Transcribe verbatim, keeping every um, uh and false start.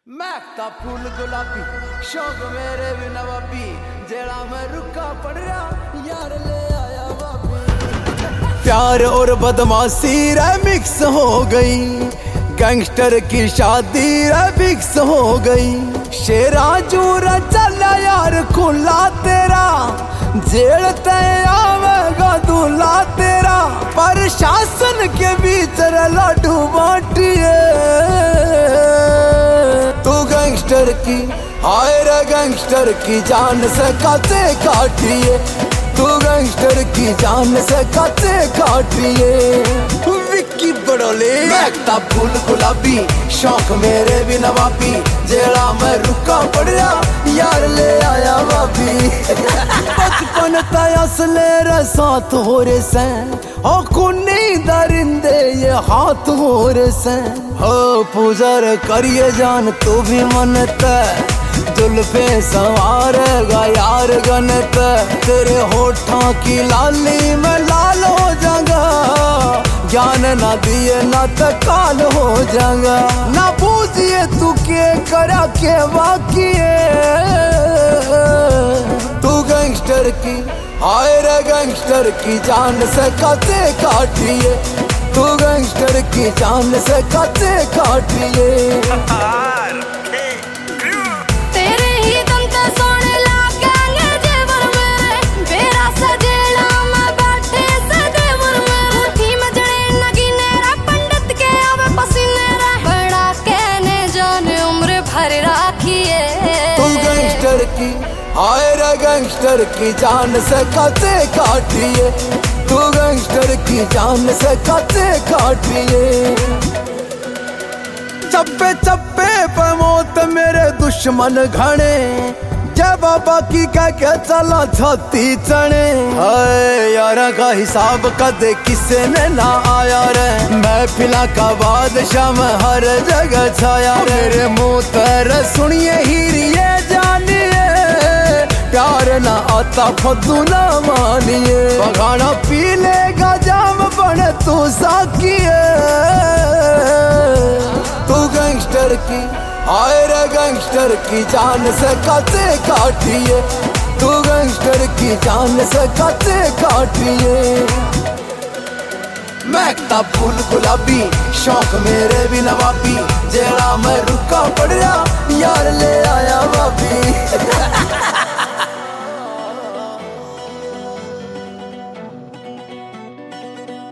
महकता फूल गुलाबी शौक मेरे भी नवाबी जेड़ा मैं रुका पड़ रहा यार ले आया वापी। प्यार और बदमाशी मिक्स हो गई, गैंगस्टर की शादी मिक्स हो गई। शेरा जूरा चला यार खुला तेरा, जेल तय आवेगा दूल्हा तेरा। पर शासन के बीच लाडू बांटिए तू गैंगस्टर की, हाय रे गैंगस्टर की जान से काटे काटिए, तू गैंगस्टर की जान से काटे काटिए। विक्की बड़ोले महकता फूल गुलाबी शौक मेरे भी नवाबी, जेड़ा मैं रुका पड़ा यार ले आया वापी। बचपन तयसले रे साथ हो रे से ओ कुन्नी दरिंदे ये हाथ हो रे से हो पूजर करिए जान तू भी मनता जुल्फे सवारेगा यार गनत। तेरे होठों की लाली में लाल हो जाऊंगा, ज्ञान ना दिए ना तो काल हो जाऊंगा। ना पूछिए तू के करा के वाकिए तू गैंगस्टर की, हाय रे गैंगस्टर की जान से काटे काटिए, तू गैंगस्टर की जान से काटे काटिए। की हाय रे गैंगस्टर की जान से काटे काटिए, तू गैंगस्टर की जान से काटे काटिए। चप्पे चप्पे पे मौत मेरे दुश्मन घने, जय बाबा की कह के चला छाती चढ़े। हाय यारा का हिसाब कदे किसे ने ना आया रे, महफिला का बादशाह में हर जगह छाया रे। मेरे मुंह तर सुनिए हीरिए जानिए, प्यार ना आता फद्दू ना मानिए। बगाना पी लेगा जाम बने तू साकिए, तू गैंगस्टर की, हाय रे गैंगस्टर की जान से काटे काटिए, तू गैंगस्टर की जान से काटे काटिए। महकता फूल गुलाबी शौक मेरे भी नवाबी, जेड़ा मैं रुका पड़ा यार ले आया वापी।